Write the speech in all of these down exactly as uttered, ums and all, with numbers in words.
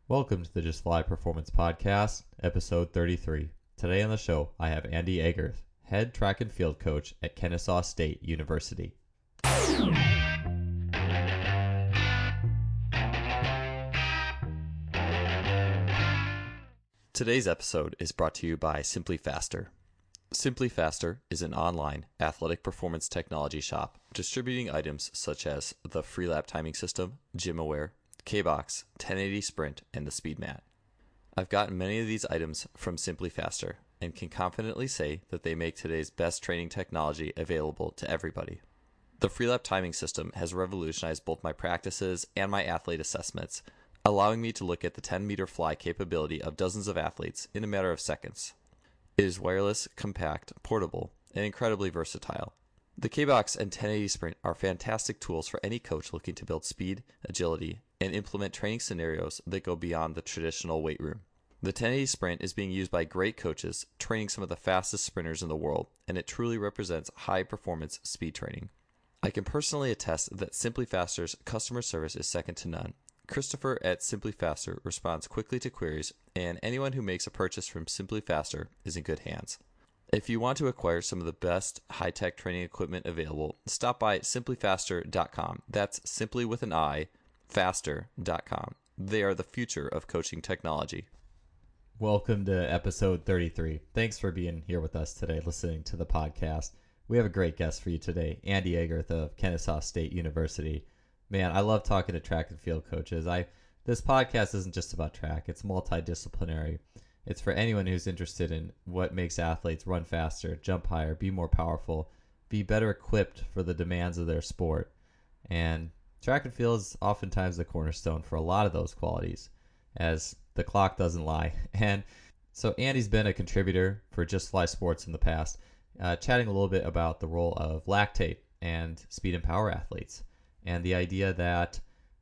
Welcome to the Just Fly Performance Podcast, episode thirty-three. Today on the show, I have Andy Agerth, head track and field coach at Kennesaw State University. Today's episode is brought to you by Simply Faster. Simply Faster is an online athletic performance technology shop distributing items such as the Freelap timing system, GymAware, K-Box, ten eighty Sprint, and the SpeedMat. I've gotten many of these items from Simply Faster and can confidently say that they make today's best training technology available to everybody. The Freelap timing system has revolutionized both my practices and my athlete assessments, allowing me to look at the ten meter fly capability of dozens of athletes in a matter of seconds. It is wireless, compact, portable, and incredibly versatile. The K-Box and ten eighty Sprint are fantastic tools for any coach looking to build speed, agility, and implement training scenarios that go beyond the traditional weight room. The ten eighty Sprint is being used by great coaches training some of the fastest sprinters in the world, and it truly represents high-performance speed training. I can personally attest that Simply Faster's customer service is second to none. Christopher at Simply Faster responds quickly to queries, and anyone who makes a purchase from Simply Faster is in good hands. If you want to acquire some of the best high-tech training equipment available, stop by simply faster dot com. That's simply with an I, faster dot com. They are the future of coaching technology. Welcome to episode thirty-three. Thanks for being here with us today, listening to the podcast. We have a great guest for you today, Andy Agerth of Kennesaw State University. Man, I love talking to track and field coaches. I This podcast isn't just about track. It's multidisciplinary. It's for anyone who's interested in what makes athletes run faster, jump higher, be more powerful, be better equipped for the demands of their sport. And track and field is oftentimes the cornerstone for a lot of those qualities, as the clock doesn't lie. And so Andy's been a contributor for Just Fly Sports in the past, uh, chatting a little bit about the role of lactate and speed and power athletes, and the idea that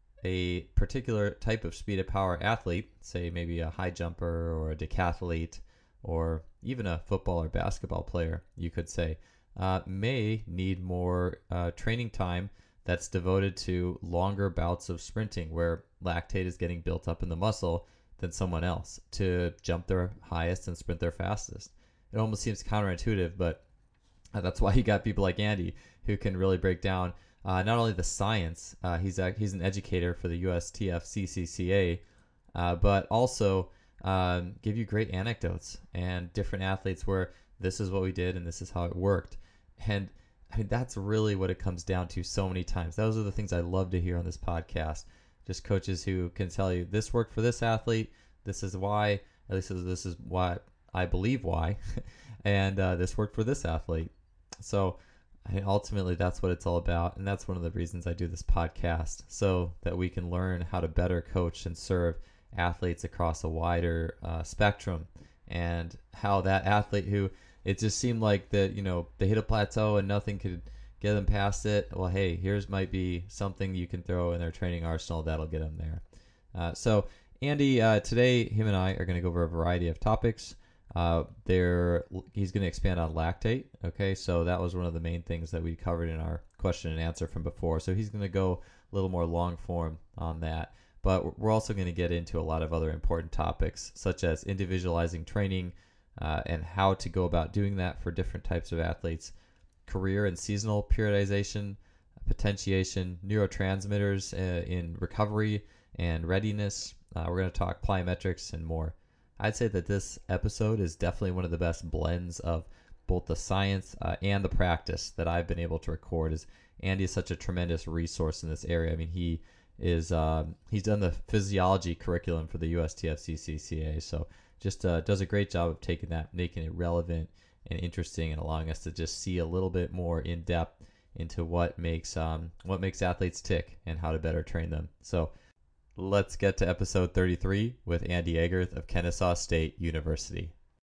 a particular type of speed and power athlete, say maybe a high jumper or a decathlete, or even a football or basketball player, you could say, uh, may need more uh, training time that's devoted to longer bouts of sprinting where lactate is getting built up in the muscle than someone else to jump their highest and sprint their fastest. It almost seems counterintuitive, but that's why you got people like Andy who can really break down Uh, not only the science, uh, he's a, he's an educator for the U S T F C C C A, uh, but also um, give you great anecdotes and different athletes where this is what we did and this is how it worked. And I mean, that's really what it comes down to so many times. Those are the things I love to hear on this podcast. Just coaches who can tell you this worked for this athlete, this is why, at least this is why I believe why, and uh, this worked for this athlete. So I mean, ultimately, that's what it's all about, and that's one of the reasons I do this podcast, so that we can learn how to better coach and serve athletes across a wider uh, spectrum, and how that athlete who it just seemed like that, you know, they hit a plateau and nothing could get them past it. Well, hey, here's might be something you can throw in their training arsenal that'll get them there. Uh, so, Andy, uh, today, him and I are going to go over a variety of topics. Uh, there, he's going to expand on lactate. Okay, so that was one of the main things that we covered in our question and answer from before. So he's going to go a little more long form on that. But we're also going to get into a lot of other important topics, such as individualizing training uh, and how to go about doing that for different types of athletes, career and seasonal periodization, potentiation, neurotransmitters uh, in recovery and readiness. Uh, we're going to talk plyometrics and more. I'd say that this episode is definitely one of the best blends of both the science uh, and the practice that I've been able to record. Is Andy is such a tremendous resource in this area. I mean, he is um, he's done the physiology curriculum for the U S T F C C C A, so just uh, does a great job of taking that, making it relevant and interesting, and allowing us to just see a little bit more in depth into what makes um, what makes athletes tick and how to better train them. So let's get to episode thirty-three with Andy Agerth of Kennesaw State University.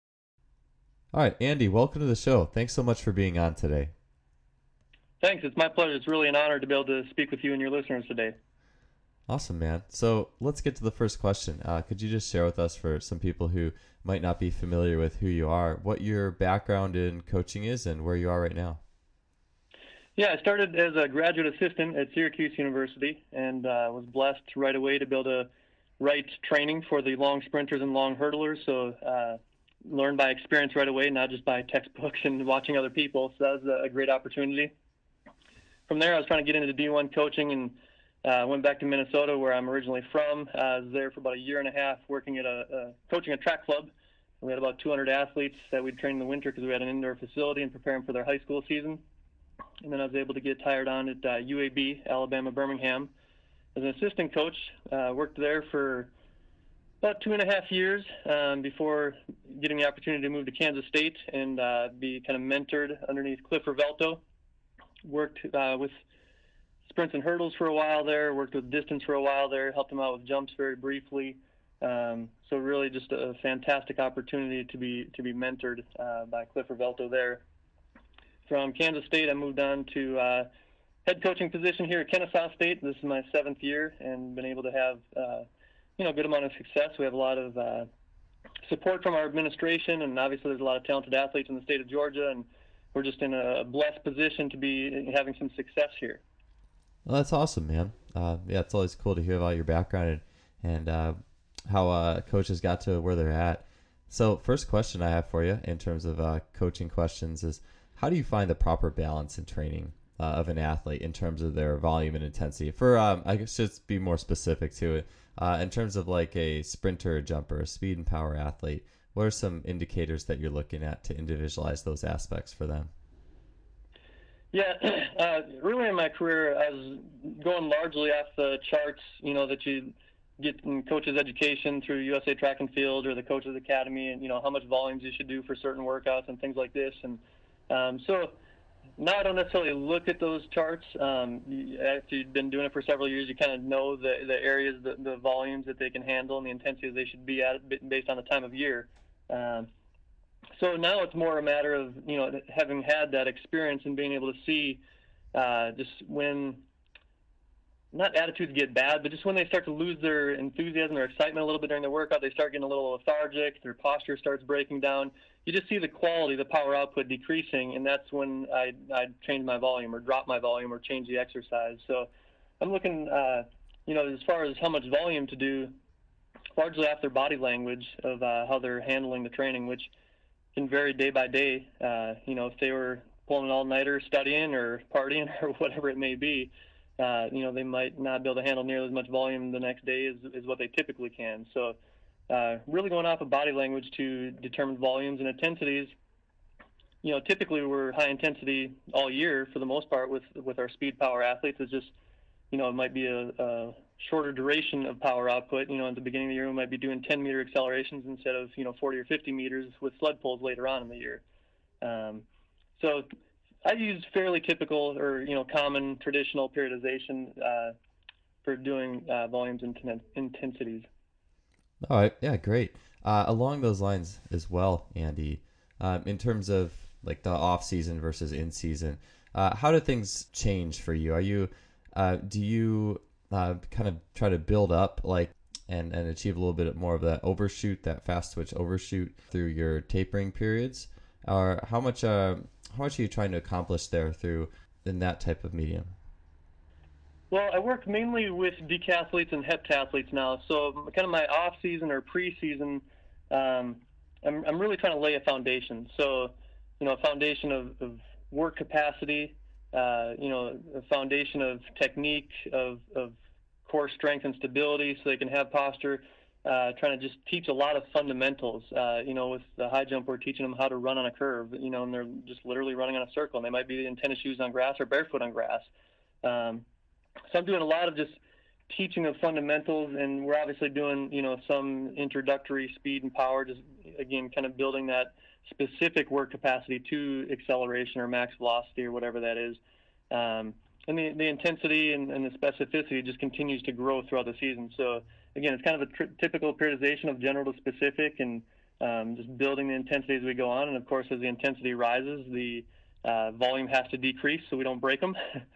All right, Andy, welcome to the show. Thanks so much for being on today. Thanks. It's my pleasure. It's really an honor to be able to speak with you and your listeners today. Awesome, man. So let's get to the first question. Uh, could you just share with us, for some people who might not be familiar with who you are, what your background in coaching is and where you are right now? Yeah, I started as a graduate assistant at Syracuse University and uh, was blessed right away to be able to right training for the long sprinters and long hurdlers. So uh, learn by experience right away, not just by textbooks and watching other people. So that was a great opportunity. From there, I was trying to get into D one coaching and uh, went back to Minnesota, where I'm originally from. Uh, I was there for about a year and a half working at a, a coaching a track club. We had about two hundred athletes that we'd train in the winter because we had an indoor facility and prepare them for their high school season. And then I was able to get hired on at uh, U A B, Alabama Birmingham, as an assistant coach. Uh, worked there for about two and a half years um, before getting the opportunity to move to Kansas State and uh, be kind of mentored underneath Cliff Revelto. Worked uh, with sprints and hurdles for a while there, worked with distance for a while there, helped him out with jumps very briefly. Um, so really just a fantastic opportunity to be to be mentored uh, by Cliff Revelto there. From Kansas State, I moved on to uh, head coaching position here at Kennesaw State. This is my seventh year and been able to have uh, you know, a good amount of success. We have a lot of uh, support from our administration, and obviously there's a lot of talented athletes in the state of Georgia, and we're just in a blessed position to be having some success here. Well, that's awesome, man. Uh, yeah, it's always cool to hear about your background and, and uh, how uh, coaches got to where they're at. So first question I have for you in terms of uh, coaching questions is, how do you find the proper balance in training uh, of an athlete in terms of their volume and intensity? For um, I guess just be more specific to it. Uh, in terms of like a sprinter, a jumper, a speed and power athlete, what are some indicators that you're looking at to individualize those aspects for them? Yeah, uh, really in my career, I was going largely off the charts, you know, that you get in coaches education through U S A Track and Field or the Coaches Academy, and, you know, how much volumes you should do for certain workouts and things like this. And um, so now I don't necessarily look at those charts. Um, after you've been doing it for several years, you kind of know the, the areas, the, the volumes that they can handle and the intensity they should be at based on the time of year. Um, So now it's more a matter of, you know, having had that experience and being able to see uh, just when, not attitudes get bad, but just when they start to lose their enthusiasm or excitement a little bit during the workout, they start getting a little lethargic, their posture starts breaking down. You just see the quality, the power output decreasing, and that's when I, I change my volume or drop my volume or change the exercise. So I'm looking, uh, you know, as far as how much volume to do, largely off their body language of uh, how they're handling the training, which can vary day by day. Uh, you know, if they were pulling an all-nighter studying or partying or whatever it may be, uh, you know, they might not be able to handle nearly as much volume the next day as, as what they typically can. So uh, really going off of body language to determine volumes and intensities. You know, typically we're high intensity all year for the most part with, with our speed power athletes. It's just, you know, it might be a, a shorter duration of power output. You know, at the beginning of the year, we might be doing ten meter accelerations instead of, you know, forty or fifty meters with sled pulls later on in the year. Um, so I use fairly typical or, you know, common traditional periodization uh, for doing uh, volumes and ten- intensities. All right. Yeah, great. Uh, along those lines as well, Andy, um, in terms of like the off season versus in season, uh, how do things change for you? Are you, uh, do you uh, kind of try to build up like and, and achieve a little bit more of that overshoot, that fast twitch overshoot through your tapering periods? Or how much, uh, how much are you trying to accomplish there through in that type of medium? Well, I work mainly with decathletes and heptathletes now. So kind of my off season or pre-season, um, I'm, I'm really trying to lay a foundation. So, you know, a foundation of, of work capacity, uh, you know, a foundation of technique, of, of core strength and stability so they can have posture, uh, trying to just teach a lot of fundamentals. Uh, you know, with the high jump, we're teaching them how to run on a curve, you know, and they're just literally running on a circle. And they might be in tennis shoes on grass or barefoot on grass. Um, So I'm doing a lot of just teaching of fundamentals, and we're obviously doing, you know, some introductory speed and power, just, again, kind of building that specific work capacity to acceleration or max velocity or whatever that is. Um, and the, the intensity and, and the specificity just continues to grow throughout the season. So, again, it's kind of a tr- typical periodization of general to specific and um, just building the intensity as we go on. And, of course, as the intensity rises, the uh, volume has to decrease so we don't break them.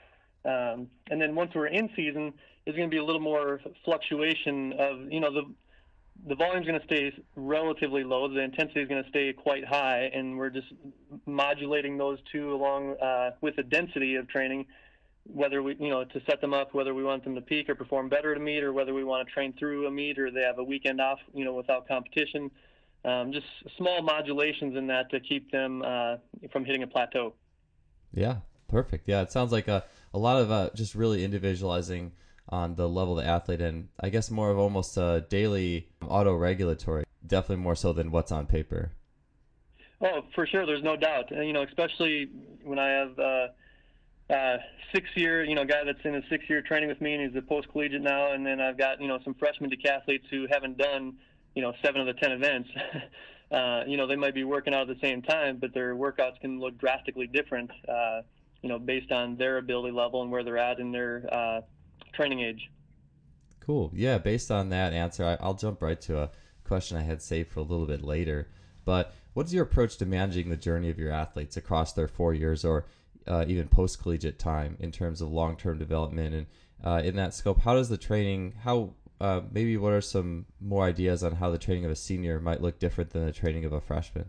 Um, and then once we're in season, there's going to be a little more fluctuation of, you know, the the volume's going to stay relatively low. The intensity is going to stay quite high, and we're just modulating those two along uh, with the density of training whether we, you know, to set them up, whether we want them to peak or perform better at a meet, or whether we want to train through a meet, or they have a weekend off, you know, without competition. Um, just small modulations in that to keep them uh, from hitting a plateau. Yeah, perfect. Yeah, it sounds like a, a lot of uh, just really individualizing on the level of the athlete, and I guess more of almost a daily auto-regulatory, definitely more so than what's on paper. Oh, for sure. There's no doubt. And, you know, especially when I have uh, uh, six-year, you know, guy that's in his six-year training with me, and he's a post-collegiate now, and then I've got, you know, some freshman decathletes who haven't done, you know, seven of the ten events. uh, you know, they might be working out at the same time, but their workouts can look drastically different, uh, you know, based on their ability level and where they're at in their uh, training age. Cool. Yeah, based on that answer, I, I'll jump right to a question I had saved for a little bit later. But what's your approach to managing the journey of your athletes across their four years or uh, even post-collegiate time in terms of long-term development? And uh, in that scope, how does the training, how uh, maybe what are some more ideas on how the training of a senior might look different than the training of a freshman?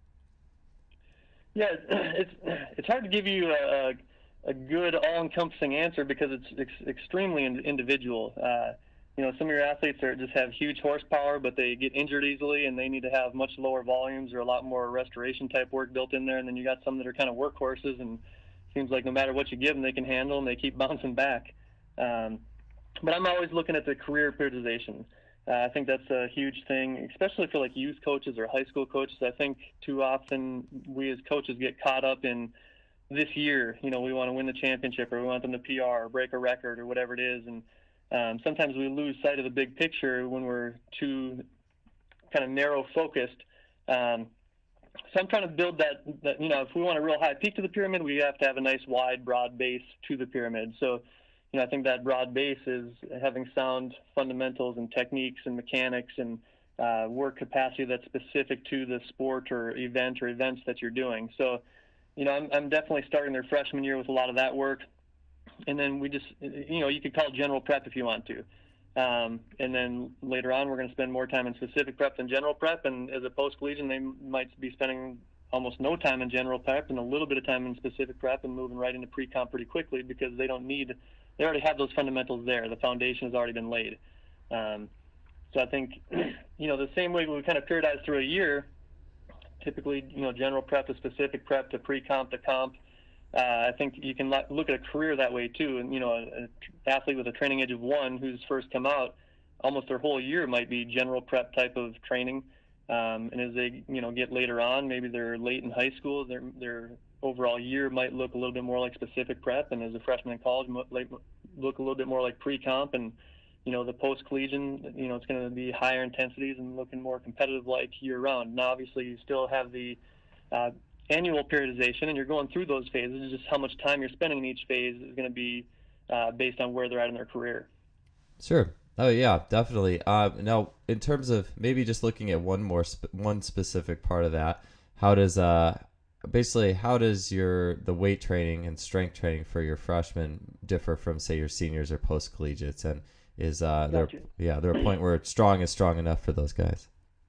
Yeah, it's it's hard to give you a, a good all-encompassing answer because it's, it's extremely individual. Uh, you know, some of your athletes are just have huge horsepower, but they get injured easily, and they need to have much lower volumes or a lot more restoration type work built in there. And then you got some that are kind of workhorses, and it seems like no matter what you give them, they can handle, and they keep bouncing back. Um, but I'm always looking at the career periodization. Uh, I think that's a huge thing, especially for like youth coaches or high school coaches. I think too often we as coaches get caught up in this year, you know, we want to win the championship, or we want them to P R or break a record or whatever it is. And um, sometimes we lose sight of the big picture when we're too kind of narrow focused. Um, so I'm trying to build that, that, you know, if we want a real high peak to the pyramid, we have to have a nice wide, broad base to the pyramid. So, you know, I think that broad base is having sound fundamentals and techniques and mechanics and uh, work capacity that's specific to the sport or event or events that you're doing. So, you know, I'm, I'm definitely starting their freshman year with a lot of that work. And then we just, you know, you could call it general prep if you want to. Um, and then later on, we're going to spend more time in specific prep than general prep. And as a post-collegian, they might be spending almost no time in general prep and a little bit of time in specific prep and moving right into pre-comp pretty quickly because they don't need, they already have those fundamentals there. The foundation has already been laid. Um, so I think, you know, the same way we kind of periodize through a year, typically, you know, general prep to specific prep to pre-comp to comp. Uh, I think you can look at a career that way too. And, you know, an athlete with a training age of one who's first come out, almost their whole year might be general prep type of training. Um, and as they, you know, get later on, maybe they're late in high school, their their overall year might look a little bit more like specific prep. And as a freshman in college, might look a little bit more like pre-comp. And, you know, the post-collegian, you know, it's going to be higher intensities and looking more competitive like year-round. Now, obviously, you still have the uh, annual periodization, and you're going through those phases. Just how much time you're spending in each phase is going to be uh, based on where they're at in their career. Sure. Oh, yeah, definitely. Uh, now, in terms of maybe just looking at one more sp- one specific part of that, how does uh basically how does your the weight training and strength training for your freshmen differ from say your seniors or post collegiates, and is uh there Gotcha. yeah there a point where strong is strong enough for those guys?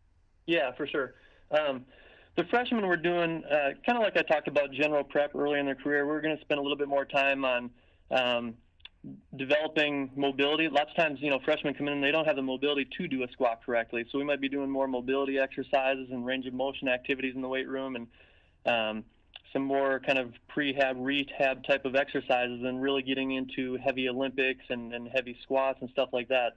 Yeah, for sure. Um, the freshmen we're doing uh, kind of like I talked about general prep early in their career. We're going to spend a little bit more time on um, developing mobility. Lots of times, you know, freshmen come in and they don't have the mobility to do a squat correctly. So we might be doing more mobility exercises and range of motion activities in the weight room, and um, some more kind of prehab, rehab type of exercises, and really getting into heavy Olympics and, and heavy squats and stuff like that.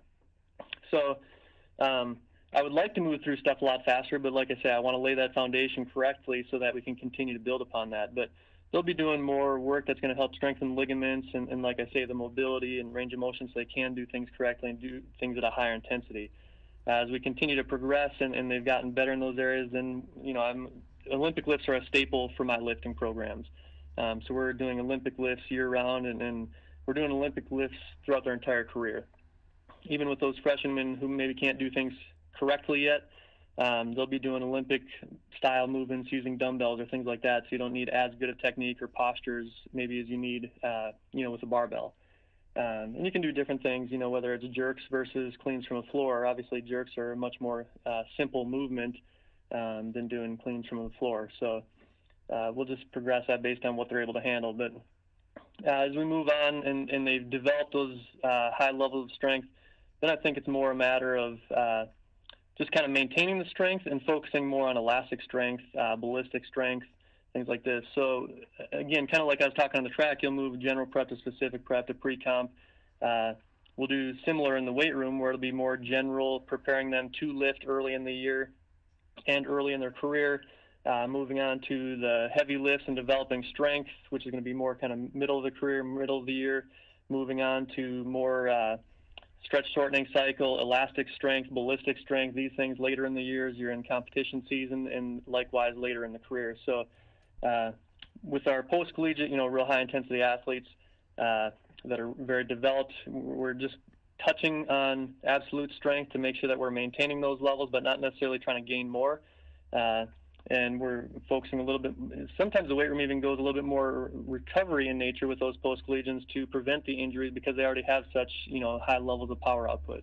So um, I would like to move through stuff a lot faster, but like I say, I want to lay that foundation correctly so that we can continue to build upon that. But they'll be doing more work that's going to help strengthen ligaments and, and, like I say, the mobility and range of motion so they can do things correctly and do things at a higher intensity. Uh, as we continue to progress and, and they've gotten better in those areas, then, you know, I'm, Olympic lifts are a staple for my lifting programs. Um, so we're doing Olympic lifts year-round, and, and we're doing Olympic lifts throughout their entire career. Even with those freshmen who maybe can't do things correctly yet, um, they'll be doing Olympic style movements using dumbbells or things like that. So you don't need as good a technique or postures maybe as you need, uh, you know, with a barbell. Um, and you can do different things, you know, whether it's jerks versus cleans from the floor. Obviously, jerks are a much more uh, simple movement um, than doing cleans from the floor. So uh, we'll just progress that based on what they're able to handle. But uh, as we move on and, and they've developed those uh, high levels of strength, then I think it's more a matter of uh, just kind of maintaining the strength and focusing more on elastic strength, uh, ballistic strength, things like this. So again, kind of like I was talking on the track, you'll move general prep to specific prep to pre-comp. Uh, we'll do similar in the weight room, where it'll be more general, preparing them to lift early in the year and early in their career. Uh, moving on to the heavy lifts and developing strength, which is going to be more kind of middle of the career, middle of the year. Moving on to more uh, stretch shortening cycle, elastic strength, ballistic strength, these things later in the years. You're in competition season, and likewise later in the career. So uh, with our post-collegiate, you know, real high intensity athletes uh, that are very developed, we're just touching on absolute strength to make sure that we're maintaining those levels, but not necessarily trying to gain more. Uh, and we're focusing a little bit, sometimes the weight room even goes a little bit more recovery in nature with those post-collegians to prevent the injuries, because they already have such, you know, high levels of power output.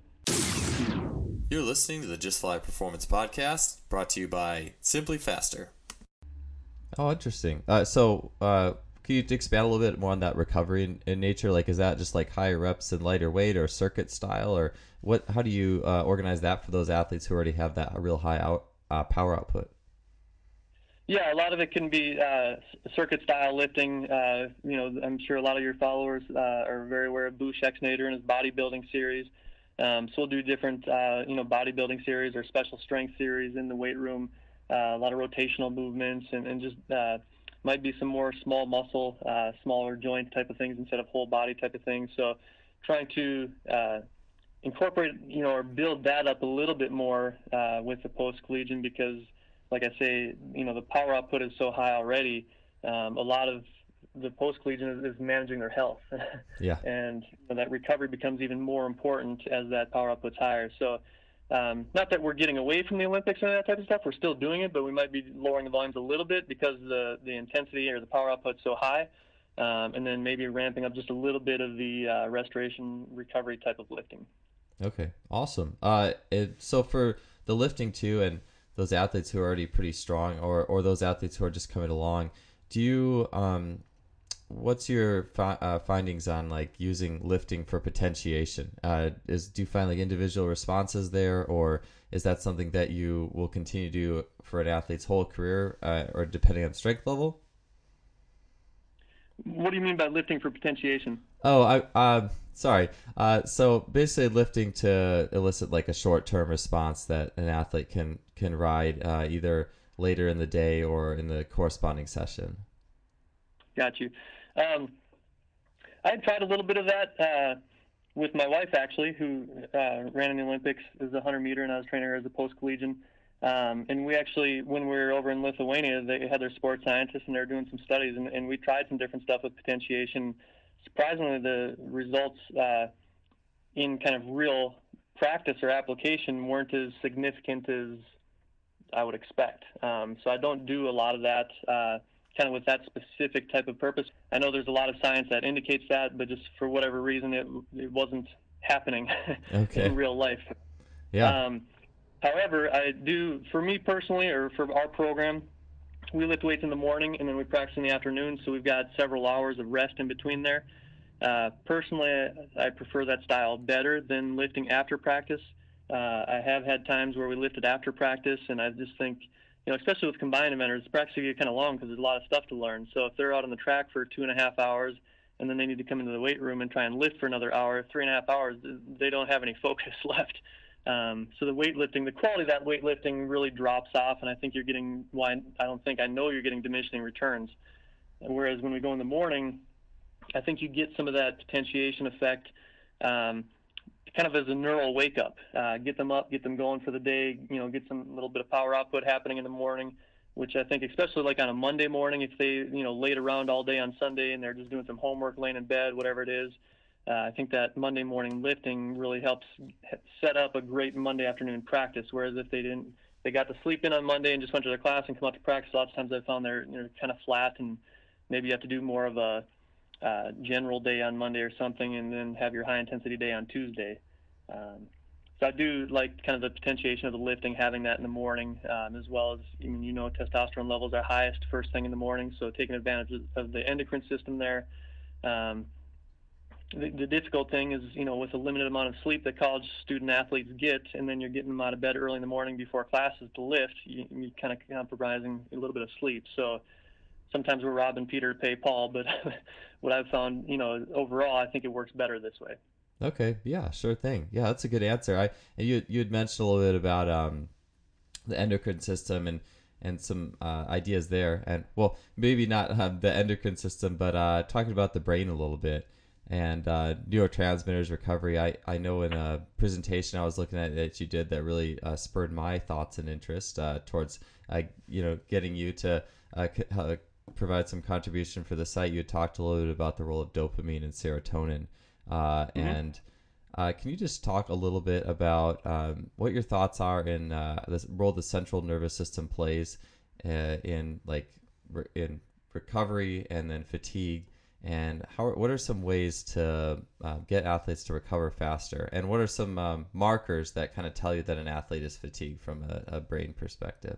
You're listening to the Just Fly Performance Podcast, brought to you by Simply Faster. Oh, interesting. Uh, so, uh, can you expand a little bit more on that recovery in, in nature? Like, is that just like higher reps and lighter weight, or circuit style, or what? How do you uh, organize that for those athletes who already have that real high out, uh, power output? Yeah, a lot of it can be uh, circuit style lifting. Uh, you know, I'm sure a lot of your followers uh, are very aware of Bush Exnator and his bodybuilding series. Um, so we'll do different, uh, you know, bodybuilding series or special strength series in the weight room. Uh, a lot of rotational movements, and, and just uh, might be some more small muscle, uh, smaller joint type of things instead of whole body type of things. So trying to uh, incorporate, you know, or build that up a little bit more uh, with the post-collegian, because like I say, you know, the power output is so high already. Um, a lot of the post-collegian is, is managing their health. Yeah. And you know, that recovery becomes even more important as that power output's higher. So um, not that we're getting away from the Olympics and that type of stuff. We're still doing it, but we might be lowering the volumes a little bit because the, the intensity or the power output's so high. Um, and then maybe ramping up just a little bit of the uh, restoration recovery type of lifting. Okay, awesome. Uh, it, so for the lifting too, and those athletes who are already pretty strong, or, or those athletes who are just coming along, do you, um, what's your fi- uh, findings on like using lifting for potentiation? Uh, is, do you find like individual responses there, or is that something that you will continue to do for an athlete's whole career, uh, or depending on strength level? What do you mean by lifting for potentiation? Oh, I, uh, sorry. Uh, so basically lifting to elicit like a short-term response that an athlete can, can ride uh, either later in the day or in the corresponding session. Got you. Um, I had tried a little bit of that uh, with my wife, actually, who uh, ran in the Olympics as a hundred meter, and I was training her as a post-collegian. Um, and we actually, when we were over in Lithuania, they had their sports scientists, and they were doing some studies, and, and we tried some different stuff with potentiation. Surprisingly, the results uh, in kind of real practice or application weren't as significant as I would expect. Um, so I don't do a lot of that uh, kind of with that specific type of purpose. I know there's a lot of science that indicates that, but just for whatever reason, it, it wasn't happening Okay. in real life. Yeah. Um, however, I do, for me personally, or for our program, we lift weights in the morning and then we practice in the afternoon, so we've got several hours of rest in between there. Uh, personally, I prefer that style better than lifting after practice. Uh, I have had times where we lifted after practice, and I just think, you know, especially with combined eventers, practice can get kind of long because there's a lot of stuff to learn. So if they're out on the track for two and a half hours and then they need to come into the weight room and try and lift for another hour, three and a half hours, they don't have any focus left. Um, so the weightlifting, the quality of that weightlifting really drops off, and I think you're getting, well, I don't think, I know you're getting diminishing returns. Whereas when we go in the morning, I think you get some of that potentiation effect um, kind of as a neural wake up. Uh, get them up, get them going for the day, you know, get some little bit of power output happening in the morning, which I think especially like on a Monday morning, if they, you know, laid around all day on Sunday and they're just doing some homework, laying in bed, whatever it is, uh, I think that Monday morning lifting really helps set up a great Monday afternoon practice. Whereas if they didn't, they got to sleep in on Monday and just went to their class and come out to practice, a lot of times I found they're, you know, kind of flat, and maybe you have to do more of a uh, general day on Monday or something, and then have your high intensity day on Tuesday. Um, so I do like kind of the potentiation of the lifting, having that in the morning, um, as well as, I mean, you know, testosterone levels are highest first thing in the morning, so taking advantage of the endocrine system there. Um, the, the difficult thing is, you know, with the limited amount of sleep that college student athletes get, and then you're getting them out of bed early in the morning before classes to lift, you, you're kind of compromising a little bit of sleep. So sometimes we're robbing Peter to pay Paul, but what I've found, you know, overall, I think it works better this way. Okay, yeah, sure thing. Yeah, that's a good answer. I and you you had mentioned a little bit about um, the endocrine system and and some uh, ideas there, and well, maybe not um, the endocrine system, but uh, talking about the brain a little bit and uh, neurotransmitters recovery. I, I know in a presentation I was looking at that you did that really uh, spurred my thoughts and interest uh, towards uh, you know getting you to uh, c- uh, provide some contribution for the site. You had talked a little bit about the role of dopamine and serotonin, uh, Mm-hmm. and uh, can you just talk a little bit about um, what your thoughts are in uh, the role the central nervous system plays uh, in like re- in recovery and then fatigue, and how what are some ways to uh, get athletes to recover faster, and what are some um, markers that kind of tell you that an athlete is fatigued from a, a brain perspective?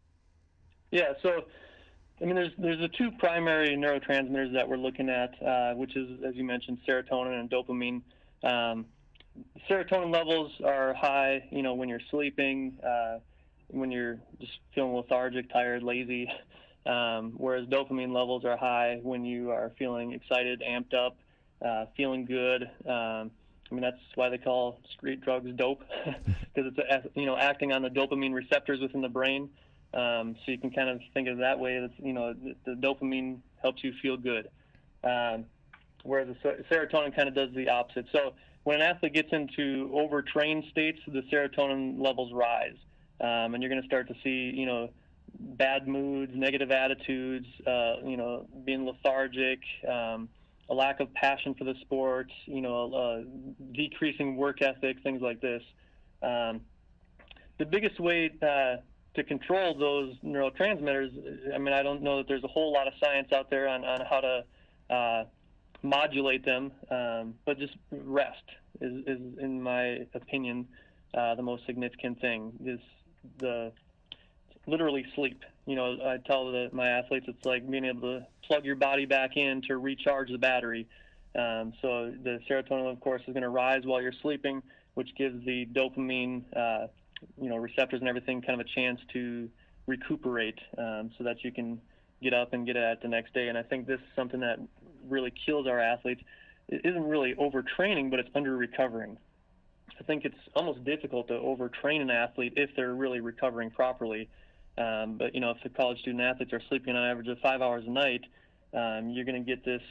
Yeah, so I mean, there's there's the two primary neurotransmitters that we're looking at, uh, which is, as you mentioned, serotonin and dopamine. Um, serotonin levels are high, you know, when you're sleeping, uh, when you're just feeling lethargic, tired, lazy. Um, whereas dopamine levels are high when you are feeling excited, amped up, uh, feeling good. Um, I mean, that's why they call street drugs dope, because it's a, you know acting on the dopamine receptors within the brain. Um, so you can kind of think of it that way. That you know the, the dopamine helps you feel good. Um, whereas the serotonin kind of does the opposite. So when an athlete gets into overtrained states, the serotonin levels rise, um, and you're going to start to see, you know, bad moods, negative attitudes, uh, you know, being lethargic, um, a lack of passion for the sport, you know, uh, decreasing work ethic, things like this. Um, the biggest way uh, to control those neurotransmitters, I mean, I don't know that there's a whole lot of science out there on, on how to uh, modulate them, um, but just rest is, is in my opinion, uh, the most significant thing. Is the literally sleep. You know, I tell the, my athletes it's like being able to plug your body back in to recharge the battery. Um, so the serotonin, of course, is going to rise while you're sleeping, which gives the dopamine, uh, you know, receptors and everything kind of a chance to recuperate, um, so that you can get up and get at it the next day. And I think this is something that really kills our athletes. It isn't really overtraining, but it's under recovering. I think it's almost difficult to overtrain an athlete if they're really recovering properly. Um, but, you know, if the college student athletes are sleeping on average of five hours a night, um, you're going to get this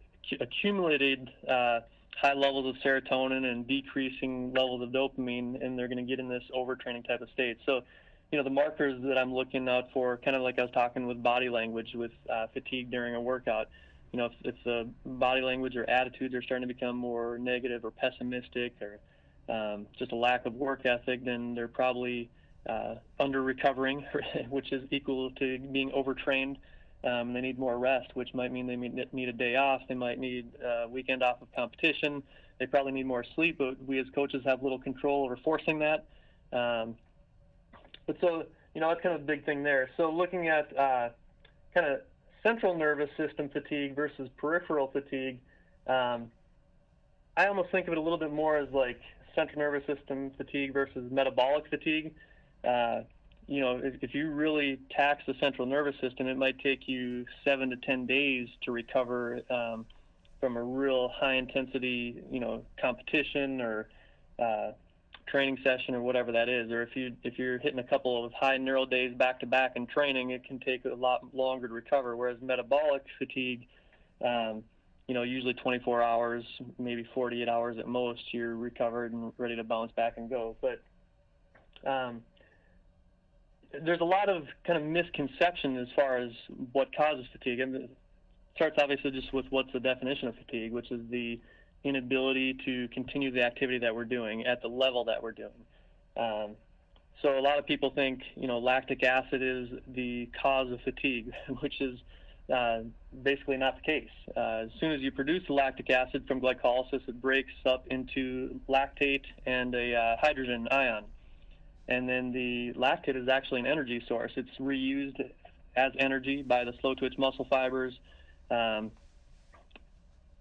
accumulated uh, high levels of serotonin and decreasing levels of dopamine, and they're going to get in this overtraining type of state. So, you know, the markers that I'm looking out for, kind of like I was talking with body language with uh, fatigue during a workout, you know, if, if the body language or attitudes are starting to become more negative or pessimistic or um, just a lack of work ethic, then they're probably uh, under recovering, which is equal to being overtrained. Um, they need more rest, which might mean they need a day off. They might need a weekend off of competition. They probably need more sleep, but we as coaches have little control over forcing that. Um, but so, you know, that's kind of a big thing there. So looking at uh, kind of central nervous system fatigue versus peripheral fatigue, um, I almost think of it a little bit more as like central nervous system fatigue versus metabolic fatigue. Uh, you know, if, if you really tax the central nervous system, it might take you seven to ten days to recover um, from a real high intensity, you know, competition or uh, training session or whatever that is. Or if you if you're hitting a couple of high neural days back to back in training, it can take a lot longer to recover. Whereas metabolic fatigue, um, you know, usually twenty-four hours, maybe forty-eight hours at most, you're recovered and ready to bounce back and go. But um, there's a lot of kind of misconception as far as what causes fatigue. And it starts obviously just with what's the definition of fatigue, which is the inability to continue the activity that we're doing at the level that we're doing. Um, so a lot of people think, you know, lactic acid is the cause of fatigue, which is uh, basically not the case. Uh, as soon as you produce the lactic acid from glycolysis, it breaks up into lactate and a uh, hydrogen ion. And then the lactate is actually an energy source. It's reused as energy by the slow twitch muscle fibers. Um,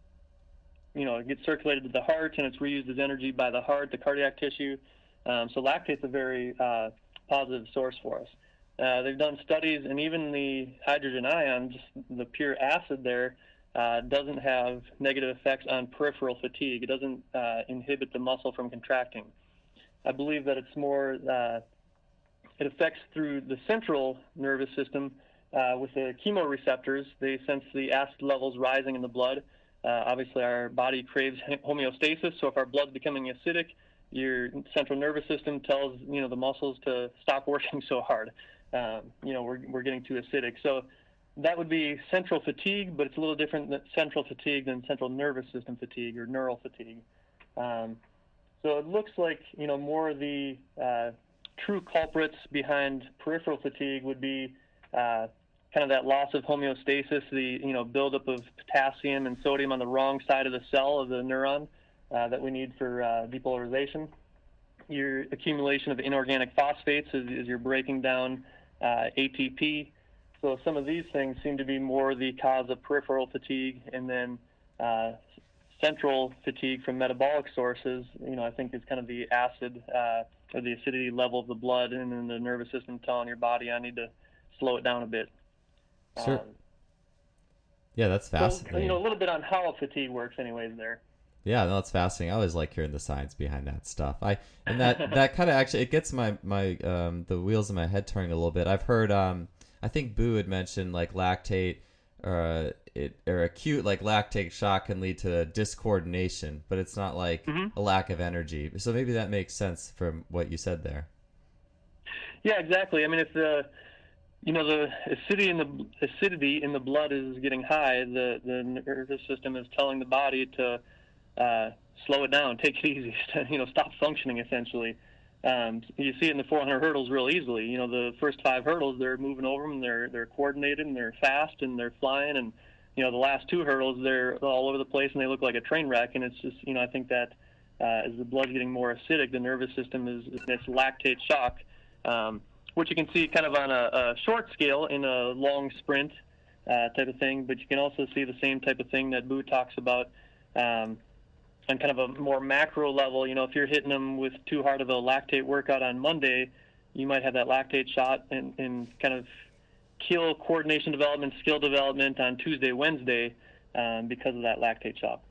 you know, it gets circulated to the heart and it's reused as energy by the heart, the cardiac tissue. Um, so lactate's a very uh, positive source for us. Uh, they've done studies, and even the hydrogen ion, just the pure acid there, uh, doesn't have negative effects on peripheral fatigue. It doesn't uh, inhibit the muscle from contracting. I believe that it's more, uh, it affects through the central nervous system uh, with the chemoreceptors. They sense the acid levels rising in the blood. Uh, obviously, our body craves homeostasis, so if our blood's becoming acidic, your central nervous system tells, you know, the muscles to stop working so hard. Um, you know, we're, we're getting too acidic. So that would be central fatigue, but it's a little different than central fatigue than central nervous system fatigue or neural fatigue. Um, so it looks like, you know, more of the uh, true culprits behind peripheral fatigue would be uh, kind of that loss of homeostasis, the, you know, buildup of potassium and sodium on the wrong side of the cell of the neuron uh, that we need for uh, depolarization. Your accumulation of inorganic phosphates as, as you're breaking down uh, A T P. So some of these things seem to be more the cause of peripheral fatigue, and then uh, central fatigue from metabolic sources, you know, I think is kind of the acid uh, or the acidity level of the blood and then the nervous system telling your body, I need to slow it down a bit. Sure. Um, yeah, that's fascinating. So, you know, a little bit on how fatigue works anyways there. Yeah, no, that's fascinating. I always like hearing the science behind that stuff. I and that that kind of actually it gets my my um, the wheels in my head turning a little bit. I've heard um, I think Boo had mentioned like lactate or uh, it or acute like lactate shock can lead to discoordination, but it's not like mm-hmm. a lack of energy. So maybe that makes sense from what you said there. Yeah, exactly. I mean, if the you know the acidity in the acidity in the blood is getting high, the the nervous system is telling the body to Uh, slow it down, take it easy, you know, stop functioning essentially. Um, you see it in the four hundred hurdles real easily. You know, the first five hurdles, they're moving over them, they're they're coordinated and they're fast and they're flying, and you know the last two hurdles, they're all over the place and they look like a train wreck. And it's just, you know, I think that uh, as the blood's getting more acidic, the nervous system is in this lactate shock, um, which you can see kind of on a, a short scale in a long sprint uh, type of thing, but you can also see the same type of thing that Boo talks about. Um, on kind of a more macro level, you know, if you're hitting them with too hard of a lactate workout on Monday, you might have that lactate shot and, and kind of kill coordination development, skill development on Tuesday, Wednesday um, because of that lactate shock.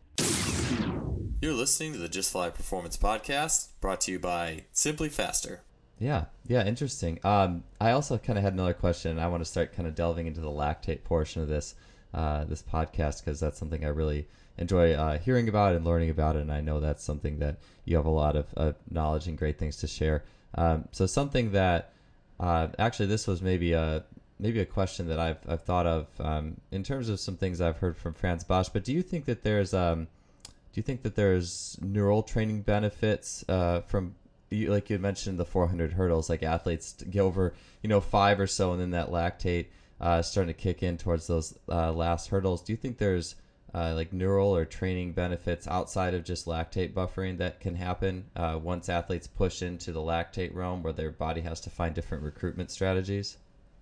You're listening to the Just Fly Performance Podcast, brought to you by Simply Faster. Yeah, yeah, interesting. Um, I also kind of had another question. I want to start kind of delving into the lactate portion of this uh, this podcast because that's something I really enjoy uh, hearing about and learning about it, and I know that's something that you have a lot of uh, knowledge and great things to share. Um, so something that uh, actually this was maybe a maybe a question that I've I've thought of um, in terms of some things I've heard from Franz Bosch. But do you think that there's um, do you think that there's neural training benefits uh, from you, like you mentioned the four hundred hurdles, like athletes get over you know five or so, and then that lactate uh, starting to kick in towards those uh, last hurdles? Do you think there's Uh, like neural or training benefits outside of just lactate buffering that can happen uh, once athletes push into the lactate realm where their body has to find different recruitment strategies?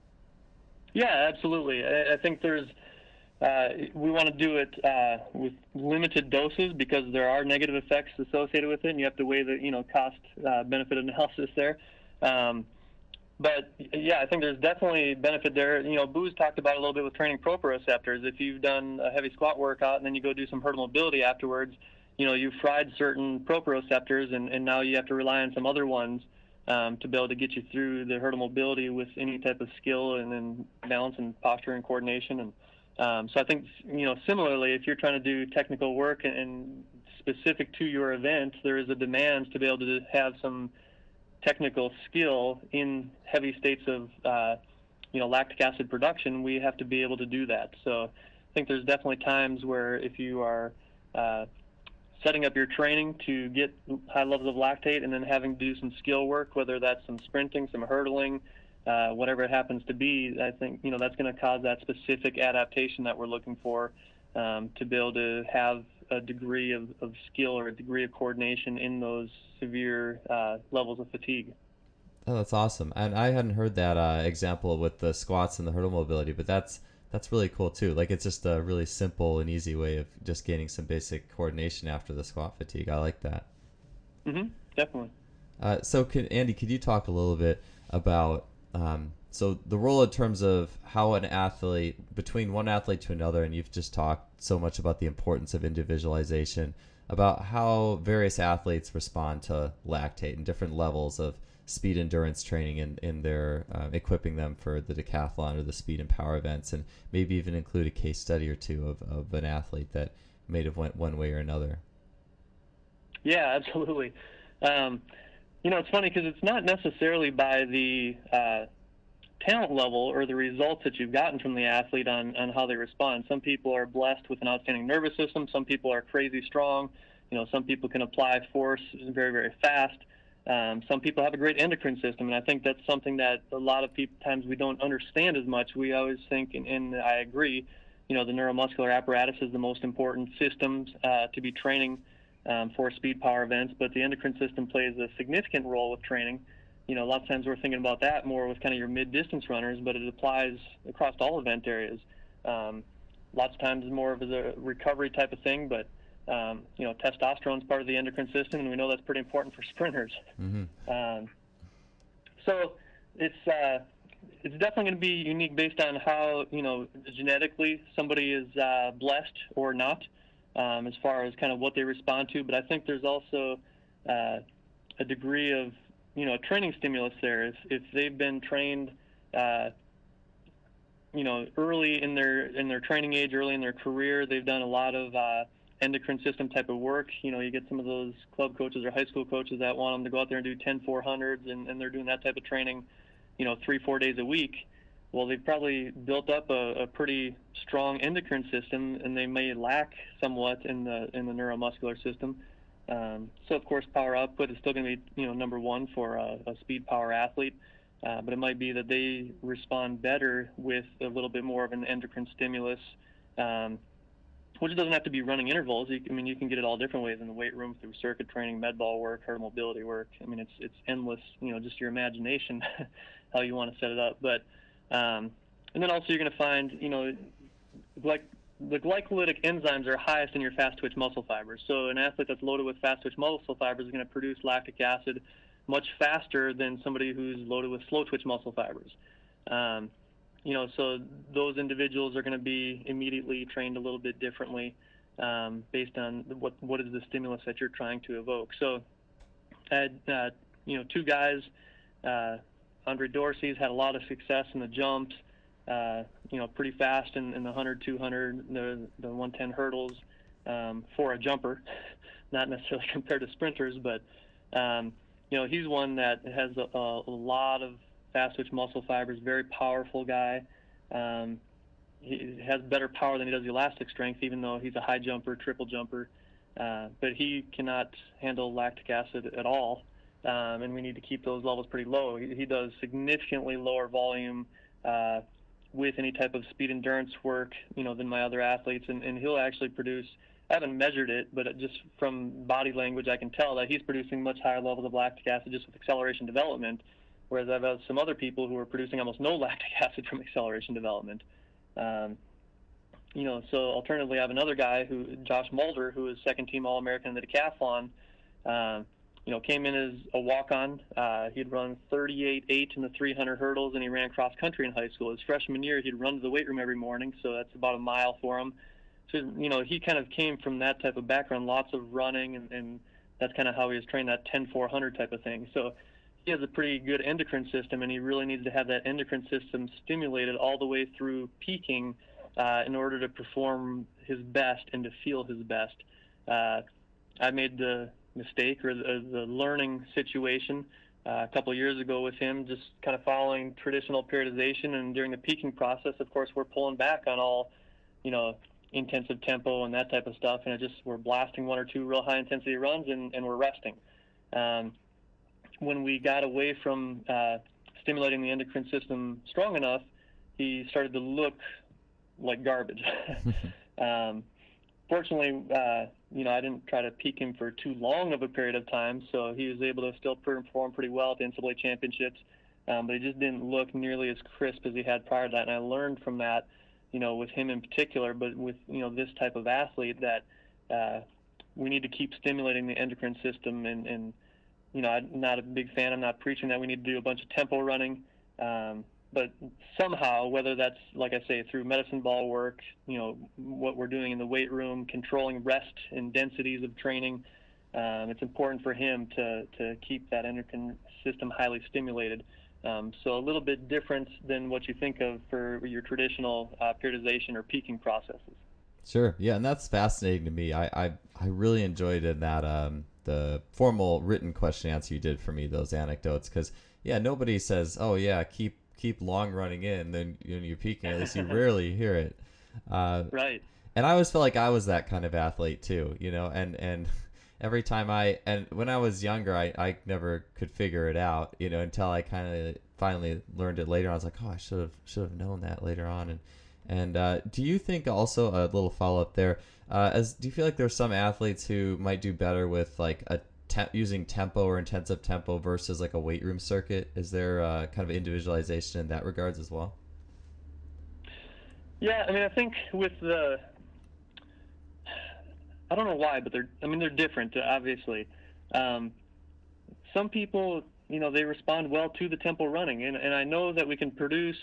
Yeah, absolutely. I, I think there's, uh, we want to do it uh, with limited doses because there are negative effects associated with it, and you have to weigh the, you know, cost uh, benefit analysis there. Um, But, yeah, I think there's definitely benefit there. You know, Boo's talked about it a little bit with training proprioceptors. If you've done a heavy squat workout and then you go do some hurdle mobility afterwards, you know, you've fried certain proprioceptors, and, and now you have to rely on some other ones um, to be able to get you through the hurdle mobility with any type of skill and then balance and posture and coordination. And um, so I think, you know, similarly, if you're trying to do technical work and, and specific to your event, there is a demand to be able to have some technical skill in heavy states of, uh, you know, lactic acid production. We have to be able to do that. So I think there's definitely times where if you are uh, setting up your training to get high levels of lactate and then having to do some skill work, whether that's some sprinting, some hurdling, uh, whatever it happens to be, I think, you know, that's going to cause that specific adaptation that we're looking for um, to be able to have a degree of, of skill or a degree of coordination in those severe uh, levels of fatigue. Oh, that's awesome. And I hadn't heard that uh, example with the squats and the hurdle mobility, but that's That's really cool too. Like it's just a really simple and easy way of just gaining some basic coordination after the squat fatigue. I like that. Mm-hmm. Definitely. Uh, so, can, Andy, could you talk a little bit about um, so the role in terms of how an athlete, between one athlete to another, and you've just talked so much about the importance of individualization, about how various athletes respond to lactate and different levels of speed endurance training in, in their uh, equipping them for the decathlon or the speed and power events, and maybe even include a case study or two of, of an athlete that may have went one way or another. Yeah, absolutely. Um, You know, it's funny because it's not necessarily by the uh, talent level or the results that you've gotten from the athlete on, on how they respond. Some people are blessed with an outstanding nervous system. Some people are crazy strong. You know, some people can apply force very, very fast. Um, some people have a great endocrine system, and I think that's something that a lot of people, times we don't understand as much. We always think, and, and I agree, you know, the neuromuscular apparatus is the most important system uh, to be training Um, for speed power events, but the endocrine system plays a significant role with training. You know, a lot of times we're thinking about that more with kind of your mid-distance runners, but it applies across all event areas. Um, lots of times more of a recovery type of thing, but um, you know, testosterone is part of the endocrine system, and we know that's pretty important for sprinters. Mm-hmm. Um, so it's uh, it's definitely going to be unique based on how, you know, genetically somebody is uh, blessed or not. Um, as far as kind of what they respond to, but I think there's also uh, a degree of, you know, training stimulus there. If, if they've been trained, uh, you know, early in their in their training age, early in their career, they've done a lot of uh, endocrine system type of work. You know, you get some of those club coaches or high school coaches that want them to go out there and do ten four hundreds, and, and they're doing that type of training, you know, three, four days a week. Well, they've probably built up a, a pretty strong endocrine system, and they may lack somewhat in the in the neuromuscular system. Um, so, of course, power output is still going to be, you know, number one for a, a speed power athlete, uh, but it might be that they respond better with a little bit more of an endocrine stimulus, um, which doesn't have to be running intervals. You, I mean, you can get it all different ways in the weight room through circuit training, med ball work, hard mobility work. I mean, it's it's endless. You know, just your imagination, how you want to set it up, but. Um, and then also you're going to find, you know, like the glycolytic enzymes are highest in your fast-twitch muscle fibers. So an athlete that's loaded with fast-twitch muscle fibers is going to produce lactic acid much faster than somebody who's loaded with slow-twitch muscle fibers. Um, you know, so those individuals are going to be immediately trained a little bit differently um, based on what what is the stimulus that you're trying to evoke. So I had, uh, you know, two guys. Uh, Andre Dorsey's had a lot of success in the jumps, uh, you know, pretty fast in, in the one hundred, two hundred, the, the one ten hurdles um, for a jumper, not necessarily compared to sprinters, but, um, you know, he's one that has a, a lot of fast-twitch muscle fibers, very powerful guy. Um, he has better power than he does elastic strength, even though he's a high jumper, triple jumper, uh, but he cannot handle lactic acid at all. Um, and we need to keep those levels pretty low. He, he does significantly lower volume uh, with any type of speed endurance work, you know, than my other athletes, and, and he'll actually produce. I haven't measured it, but just from body language, I can tell that he's producing much higher levels of lactic acid just with acceleration development, whereas I've had some other people who are producing almost no lactic acid from acceleration development. Um, you know, so alternatively, I have another guy who, Josh Mulder, who is second-team All-American in the decathlon. Uh, You know, came in as a walk-on. Uh, he'd run thirty-eight eight in the three hundred hurdles, and he ran cross-country in high school. His freshman year, he'd run to the weight room every morning, so that's about a mile for him. So, you know, he kind of came from that type of background, lots of running, and, and that's kind of how he was trained, that ten four hundred type of thing. So he has a pretty good endocrine system, and he really needs to have that endocrine system stimulated all the way through peaking uh, in order to perform his best and to feel his best. Uh, I made the mistake or the, the learning situation uh, a couple of years ago with him, just kind of following traditional periodization, and during the peaking process, of course, we're pulling back on all, you know, intensive tempo and that type of stuff, and it just we're blasting one or two real high intensity runs, and, and we're resting. Um, when we got away from uh, stimulating the endocrine system strong enough, he started to look like garbage. um, Fortunately, uh, you know, I didn't try to peak him for too long of a period of time, so he was able to still perform pretty well at the N C double A championships, um, but he just didn't look nearly as crisp as he had prior to that, and I learned from that you know, with him in particular, but with, you know, this type of athlete, that uh, we need to keep stimulating the endocrine system. And, and, you know, I'm not a big fan. I'm not preaching that we need to do a bunch of tempo running. Um, but somehow, whether that's, like I say, through medicine ball work, you know, what we're doing in the weight room, controlling rest and densities of training, um, it's important for him to, to keep that endocrine system highly stimulated. Um, so a little bit different than what you think of for your traditional uh, periodization or peaking processes. Sure. Yeah, and that's fascinating to me. I I, I really enjoyed in that um, the formal written question answer you did for me, those anecdotes, because yeah, nobody says, oh yeah, keep keep long running in, then when you're peaking, at least you rarely hear it. Uh, right. And I always felt like I was that kind of athlete too, you know, and and every time I and when I was younger, I, I never could figure it out, you know, until I kind of finally learned it later. I was like, oh, I should have should have known that later on. And and uh, do you think also a little follow up there? Uh, as do you feel like there's some athletes who might do better with like a te- using tempo or intensive tempo versus like a weight room circuit? Is there uh, kind of individualization in that regards as well? Yeah, I mean, I think with the I don't know why, but they're, I mean, they're different, obviously. Um, some people, you know, they respond well to the tempo running, and, and I know that we can produce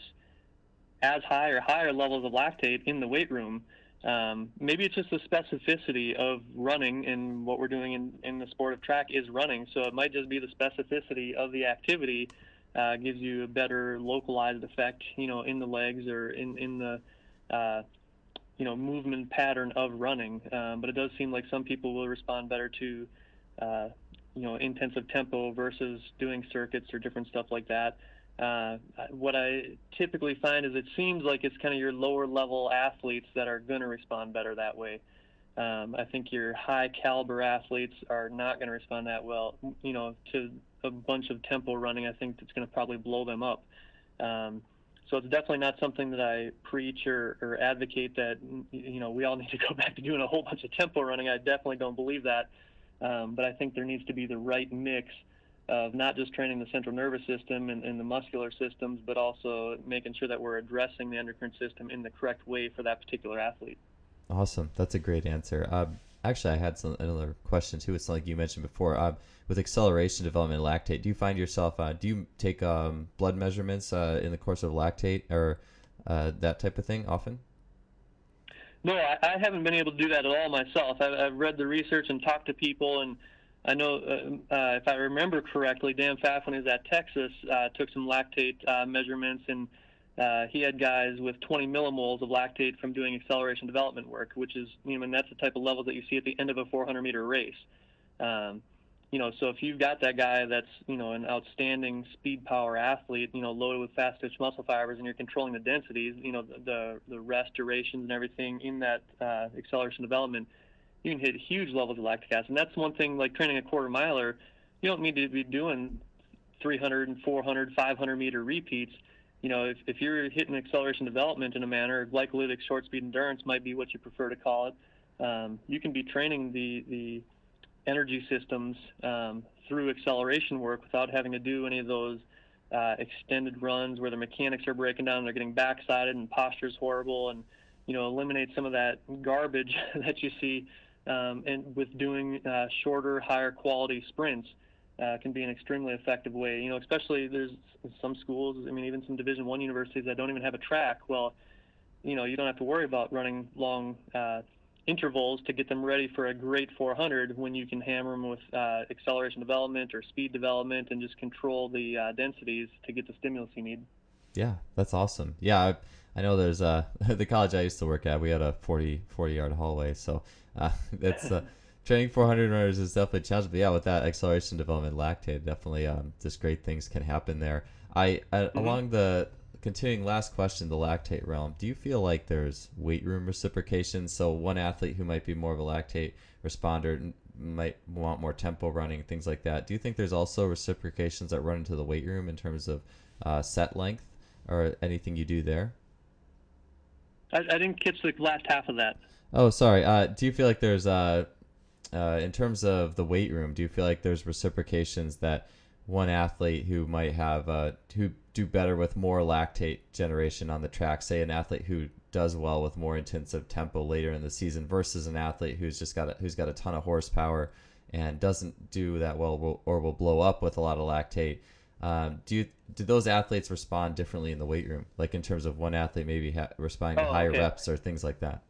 as high or higher levels of lactate in the weight room. Um, maybe it's just the specificity of running, and what we're doing in, in the sport of track is running, so it might just be the specificity of the activity uh, gives you a better localized effect, you know, in the legs or in, in the uh, you know, movement pattern of running. Um, but it does seem like some people will respond better to, uh, you know, intensive tempo versus doing circuits or different stuff like that. Uh, what I typically find is it seems like it's kind of your lower level athletes that are going to respond better that way. Um, I think your high caliber athletes are not going to respond that well, you know, to a bunch of tempo running. I think it's going to probably blow them up. Um, So it's definitely not something that I preach or, or advocate that, you know, we all need to go back to doing a whole bunch of tempo running. I definitely don't believe that. Um, but I think there needs to be the right mix of not just training the central nervous system and, and the muscular systems, but also making sure that we're addressing the endocrine system in the correct way for that particular athlete. Awesome. That's a great answer. Um, actually, I had some, another question too. It's like you mentioned before. Um, with acceleration development lactate, do you find yourself, uh, do you take um, blood measurements uh, in the course of lactate or uh, that type of thing often? No, I, I haven't been able to do that at all myself. I've, I've read the research and talked to people, and I know, uh, uh, if I remember correctly, Dan Pfaff, when he was at Texas, uh, took some lactate uh, measurements, and uh, he had guys with twenty millimoles of lactate from doing acceleration development work, which is, you know, and that's the type of levels that you see at the end of a four hundred meter race. Um, you know, so if you've got that guy that's, you know, an outstanding speed power athlete, you know, loaded with fast twitch muscle fibers, and you're controlling the densities, you know, the the, the rest durations and everything in that uh, acceleration development, you can hit huge levels of lactic acid. And that's one thing, like training a quarter miler, you don't need to be doing three hundred and four hundred, five hundred meter repeats. You know, if, if you're hitting acceleration development in a manner, glycolytic short speed endurance might be what you prefer to call it. Um, you can be training the, the energy systems um, through acceleration work without having to do any of those uh, extended runs where the mechanics are breaking down, they're getting backsided and posture's horrible, and, you know, eliminate some of that garbage that you see. Um, and with doing uh, shorter, higher quality sprints uh, can be an extremely effective way. You know, especially there's some schools, I mean, even some Division One universities that don't even have a track. Well, you know, you don't have to worry about running long uh, intervals to get them ready for a great four hundred when you can hammer them with uh, acceleration development or speed development and just control the uh, densities to get the stimulus you need. Yeah, that's awesome. Yeah, I, I know there's uh, the college I used to work at, we had a forty, forty yard hallway. So uh, that's uh, training four hundred runners is definitely challenging. But yeah, with that acceleration development lactate, definitely um, just great things can happen there. I, I mm-hmm. Along the continuing last question, the lactate realm, do you feel like there's weight room reciprocation? So one athlete who might be more of a lactate responder might want more tempo running, things like that. Do you think there's also reciprocations that run into the weight room in terms of uh, set length or anything you do there? I, I didn't catch the last half of that. Oh, sorry. Uh, do you feel like there's, uh, uh, in terms of the weight room, do you feel like there's reciprocations that one athlete who might have uh, who do better with more lactate generation on the track, say an athlete who does well with more intensive tempo later in the season versus an athlete who's just got a, who's got a ton of horsepower and doesn't do that well or will blow up with a lot of lactate. Um, do you do those athletes respond differently in the weight room, like in terms of one athlete maybe ha- responding Oh, to higher okay. reps or things like that?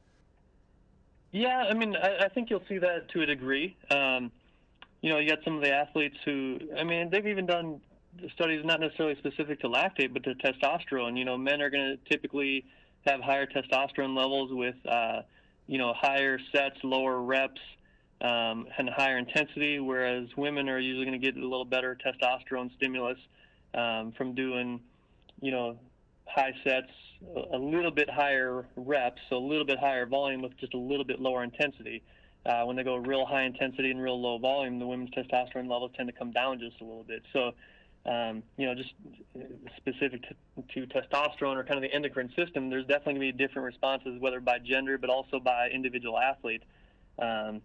Yeah, I mean, I, I think you'll see that to a degree. Um, you know, you got some of the athletes who, I mean, they've even done studies not necessarily specific to lactate, but to testosterone. You know, men are going to typically have higher testosterone levels with, uh, you know, higher sets, lower reps, um, and higher intensity, whereas women are usually going to get a little better testosterone stimulus um, from doing, you know, high sets, a little bit higher reps, so a little bit higher volume with just a little bit lower intensity. Uh, when they go real high intensity and real low volume, the women's testosterone levels tend to come down just a little bit. So, um, you know, just specific to, to testosterone or kind of the endocrine system, there's definitely going to be different responses, whether by gender, but also by individual athlete. Um,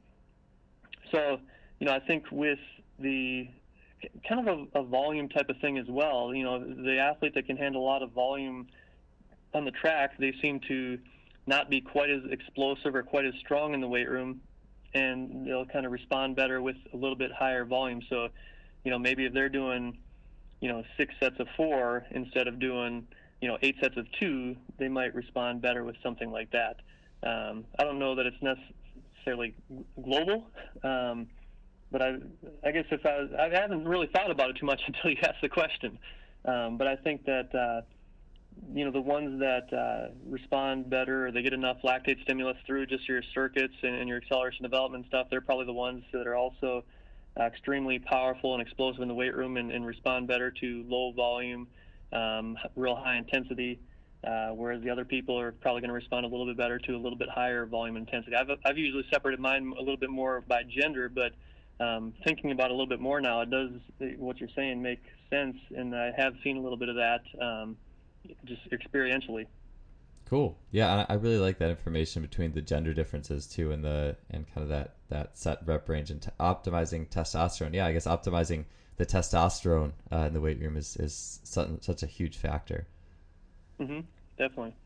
so, you know, I think with the kind of a, a volume type of thing as well, you know, the athlete that can handle a lot of volume on the track, they seem to not be quite as explosive or quite as strong in the weight room, and they'll kind of respond better with a little bit higher volume. So, you know, maybe if they're doing, you know, six sets of four instead of doing, you know, eight sets of two, they might respond better with something like that. Um, I don't know that it's necessarily global, um, but I, I guess if I, was, I haven't really thought about it too much until you asked the question. Um, but I think that, uh, you know, the ones that uh, respond better, or they get enough lactate stimulus through just your circuits and, and your acceleration development stuff, they're probably the ones that are also uh, extremely powerful and explosive in the weight room and, and respond better to low volume, um, real high intensity, uh, whereas the other people are probably going to respond a little bit better to a little bit higher volume intensity. I've, I've usually separated mine a little bit more by gender, but um, thinking about it a little bit more now, it does, what you're saying, make sense, and I have seen a little bit of that um, just experientially. Cool. Yeah, I I really like that information between the gender differences too, and the and kind of that that set rep range and t- optimizing testosterone. Yeah, I guess optimizing the testosterone uh, in the weight room is is such, such a huge factor. Mm-hmm. Definitely.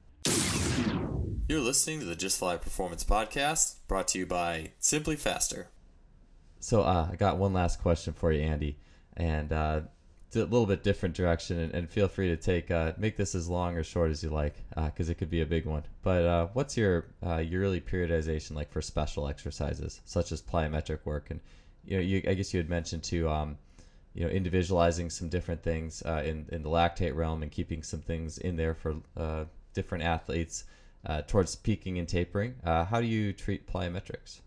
You're listening to the Just Fly Performance Podcast, brought to you by Simply Faster. So uh, I got one last question for you, Andy, and uh, it's a little bit different direction, and, and feel free to take uh, make this as long or short as you like, because uh, it could be a big one. But uh, what's your uh, yearly periodization like for special exercises, such as plyometric work? And you know, you, I guess you had mentioned too, um, you know, individualizing some different things uh, in in the lactate realm and keeping some things in there for uh, different athletes uh, towards peaking and tapering. Uh, how do you treat plyometrics?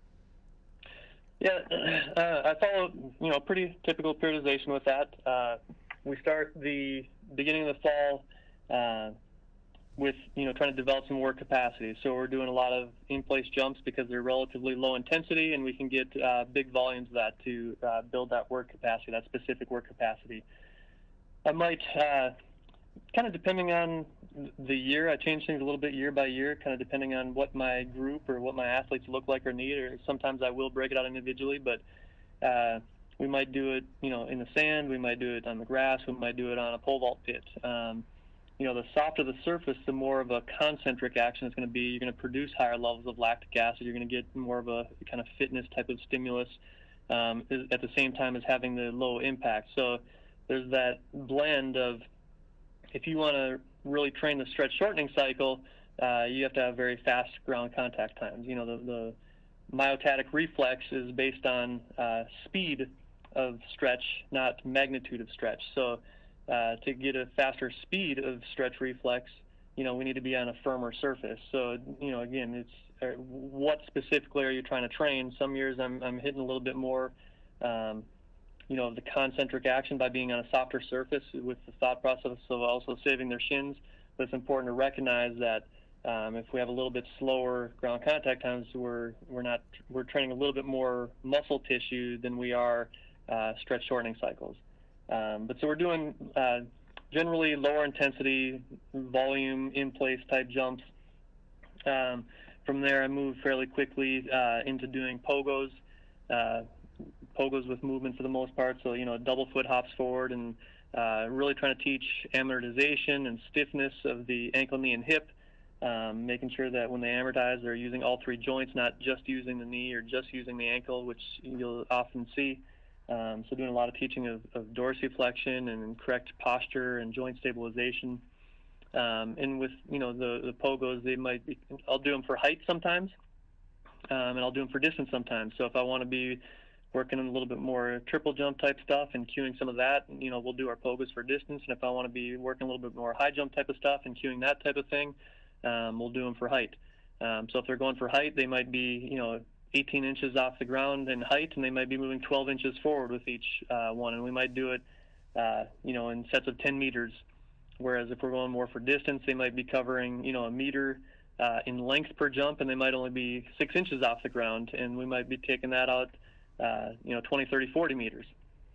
Yeah, uh, I follow, you know, pretty typical periodization with that. Uh, we start the beginning of the fall uh, with, you know, trying to develop some work capacity. So we're doing a lot of in-place jumps because they're relatively low intensity, and we can get uh, big volumes of that to uh, build that work capacity, that specific work capacity. I might, uh, kind of depending on the year, I change things a little bit year by year, kind of depending on what my group or what my athletes look like or need, or sometimes I will break it out individually, but uh, we might do it, you know, in the sand, we might do it on the grass, we might do it on a pole vault pit. Um, you know, the softer the surface, the more of a concentric action it's going to be. You're going to produce higher levels of lactic acid. You're going to get more of a kind of fitness type of stimulus um, at the same time as having the low impact. So there's that blend of, if you want to really train the stretch shortening cycle, uh, you have to have very fast ground contact times. You know, the, the myotatic reflex is based on uh, speed of stretch, not magnitude of stretch. So uh, to get a faster speed of stretch reflex, you know, we need to be on a firmer surface. So, you know, again, it's uh, what specifically are you trying to train? Some years I'm, I'm hitting a little bit more um, you know, the concentric action by being on a softer surface with the thought process of also saving their shins. But it's important to recognize that um, if we have a little bit slower ground contact times, we're we're not we're training a little bit more muscle tissue than we are uh, stretch shortening cycles. Um, but so we're doing uh, generally lower intensity, volume, in place type jumps. Um, from there, I move fairly quickly uh, into doing pogos. Uh, pogos with movement for the most part, so, you know, double foot hops forward, and uh, really trying to teach amortization and stiffness of the ankle, knee, and hip, um, making sure that when they amortize, they're using all three joints, not just using the knee or just using the ankle, which you'll often see. Um, so doing a lot of teaching of, of dorsiflexion and correct posture and joint stabilization. Um, and with, you know, the, the pogos, they might be, I'll do them for height sometimes, um, and I'll do them for distance sometimes. So if I want to be working on a little bit more triple jump type stuff and cueing some of that, you know, we'll do our pogos for distance. And if I want to be working a little bit more high jump type of stuff and cueing that type of thing, um, we'll do them for height. Um, so if they're going for height, they might be, you know, eighteen inches off the ground in height, and they might be moving twelve inches forward with each uh, one. And we might do it, uh, you know, in sets of ten meters. Whereas if we're going more for distance, they might be covering, you know, a meter uh, in length per jump, and they might only be six inches off the ground, and we might be taking that out, uh, you know, twenty, thirty, forty meters.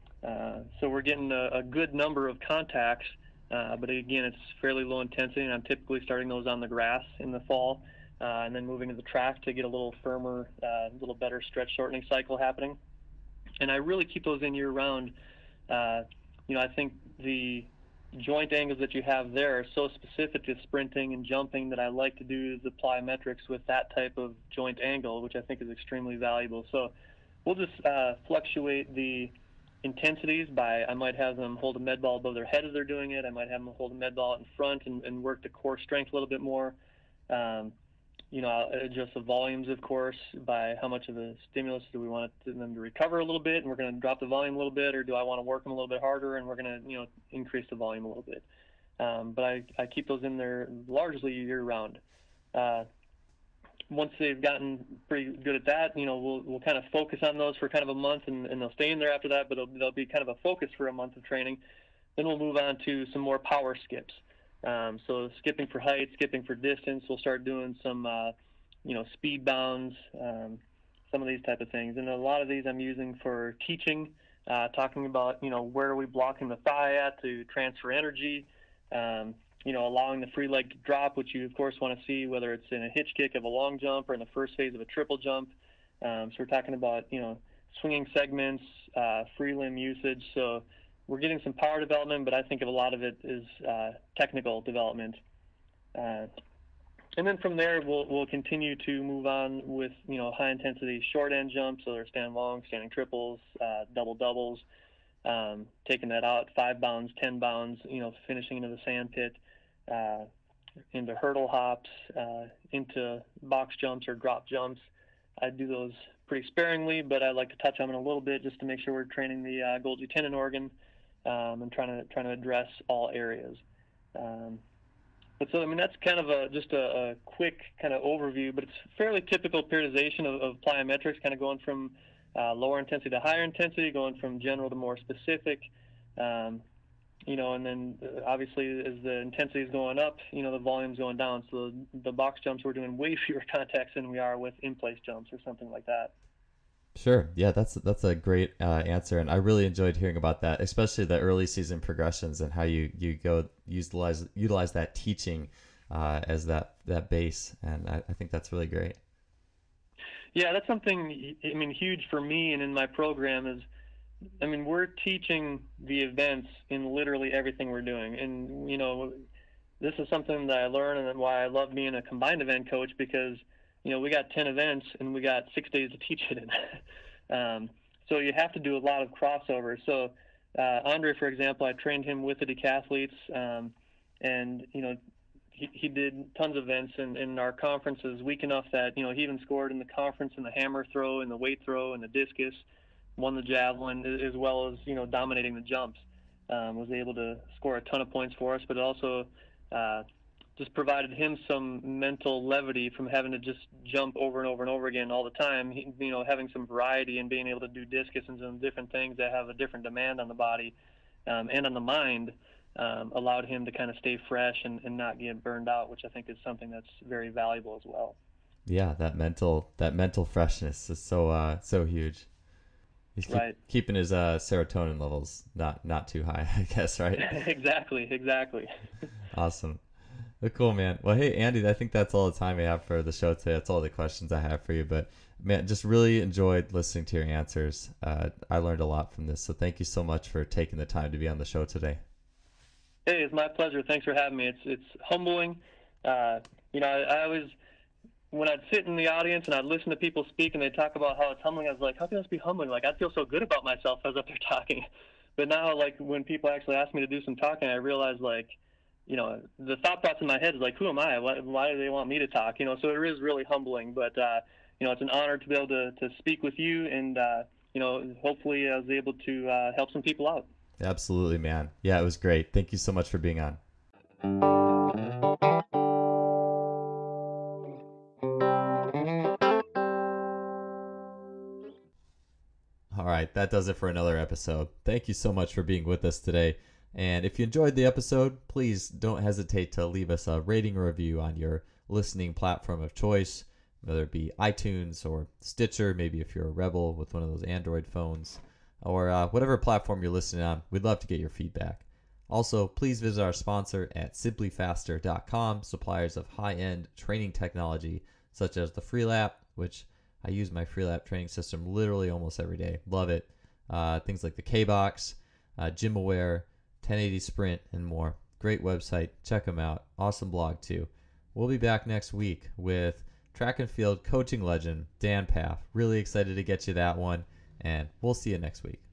Uh, so we're getting a, a good number of contacts, uh, but again, it's fairly low intensity, and I'm typically starting those on the grass in the fall, uh, and then moving to the track to get a little firmer, a uh, little better stretch shortening cycle happening. And I really keep those in year round. Uh, you know, I think the joint angles that you have there are so specific to sprinting and jumping that I like to do is apply metrics with that type of joint angle, which I think is extremely valuable. So we'll just uh, fluctuate the intensities by, I might have them hold a med ball above their head as they're doing it. I might have them hold a med ball out in front and, and work the core strength a little bit more. Um, you know, I'll adjust the volumes, of course, by how much of a stimulus do we want them to recover a little bit, and we're going to drop the volume a little bit, or do I want to work them a little bit harder, and we're going to, you know, increase the volume a little bit. Um, but I, I keep those in there largely year-round. Uh, once they've gotten pretty good at that, you know, we'll we'll kind of focus on those for kind of a month, and, and they'll stay in there after that, but it'll, they'll be kind of a focus for a month of training. Then we'll move on to some more power skips. Um, so skipping for height, skipping for distance. We'll start doing some, uh, you know, speed bounds, um, some of these type of things. And a lot of these I'm using for teaching, uh, talking about, you know, where are we blocking the thigh at to transfer energy, um, you know, allowing the free leg to drop, which you, of course, want to see whether it's in a hitch kick of a long jump or in the first phase of a triple jump. Um, so we're talking about, you know, swinging segments, uh, free limb usage. So we're getting some power development, but I think of a lot of it is uh, technical development. Uh, and then from there, we'll we'll continue to move on with, you know, high intensity short end jumps, so they're stand long, standing triples, uh, double doubles, um, taking that out, five bounds, ten bounds, you know, finishing into the sand pit, uh, into hurdle hops, uh, into box jumps or drop jumps. I do those pretty sparingly, but I like to touch on them a little bit just to make sure we're training the uh, Golgi tendon organ. Um, and trying to trying to address all areas. Um, but so I mean that's kind of a just a, a quick kind of overview, but it's fairly typical periodization of, of plyometrics, kind of going from uh, lower intensity to higher intensity, going from general to more specific. Um, you know, and then uh, obviously as the intensity is going up, you know, the volume's going down. So the, the box jumps, we're doing way fewer contacts than we are with in-place jumps or something like that. Sure. Yeah, that's that's a great uh, answer, and I really enjoyed hearing about that, especially the early season progressions and how you, you go utilize utilize that teaching uh, as that that base, and I, I think that's really great. Yeah, that's something I mean huge for me and in my program is, I mean we're teaching the events in literally everything we're doing, and you know this is something that I learned and why I love being a combined event coach because. You know, we got ten events and we got six days to teach it in. um, so you have to do a lot of crossover. So uh, Andre, for example, I trained him with the decathletes, um, and you know, he, he did tons of events in, in our conferences weak enough that you know he even scored in the conference in the hammer throw, in the weight throw, and the discus, won the javelin, as well as you know dominating the jumps. Um, was able to score a ton of points for us, but also. Uh, just provided him some mental levity from having to just jump over and over and over again all the time. He, you know, having some variety and being able to do discus and some different things that have a different demand on the body um, and on the mind um, allowed him to kind of stay fresh and, and not get burned out, which I think is something that's very valuable as well. Yeah, that mental that mental freshness is so uh, so huge. He's keep, right. keeping his uh, serotonin levels not not too high, I guess, right? exactly, exactly. Awesome. Well, cool, man. Well, hey, Andy, I think that's all the time we have for the show today. That's all the questions I have for you. But, man, just really enjoyed listening to your answers. Uh, I learned a lot from this. So thank you so much for taking the time to be on the show today. Hey, it's my pleasure. Thanks for having me. It's it's humbling. Uh, you know, I, I always, when I'd sit in the audience and I'd listen to people speak and they'd talk about how it's humbling, I was like, how can this be humbling? Like, I'd feel so good about myself as I was up there talking. But now, like, when people actually ask me to do some talking, I realize, like, you know, the thought thoughts in my head is like, who am I? Why, why do they want me to talk? You know, so it is really humbling. But, uh, you know, it's an honor to be able to, to speak with you. And, uh, you know, hopefully I was able to uh, help some people out. Absolutely, man. Yeah, it was great. Thank you so much for being on. All right, that does it for another episode. Thank you so much for being with us today. And if you enjoyed the episode, please don't hesitate to leave us a rating or review on your listening platform of choice, whether it be iTunes or Stitcher, maybe if you're a rebel with one of those Android phones, or uh, whatever platform you're listening on. We'd love to get your feedback. Also, please visit our sponsor at simply faster dot com, suppliers of high-end training technology such as the Freelap, which I use my Freelap training system literally almost every day. Love it. Uh, things like the K-Box, uh, GymAware, ten eighty Sprint, and more. Great website. Check them out. Awesome blog, too. We'll be back next week with track and field coaching legend Dan Pfaff. Really excited to get you that one, and we'll see you next week.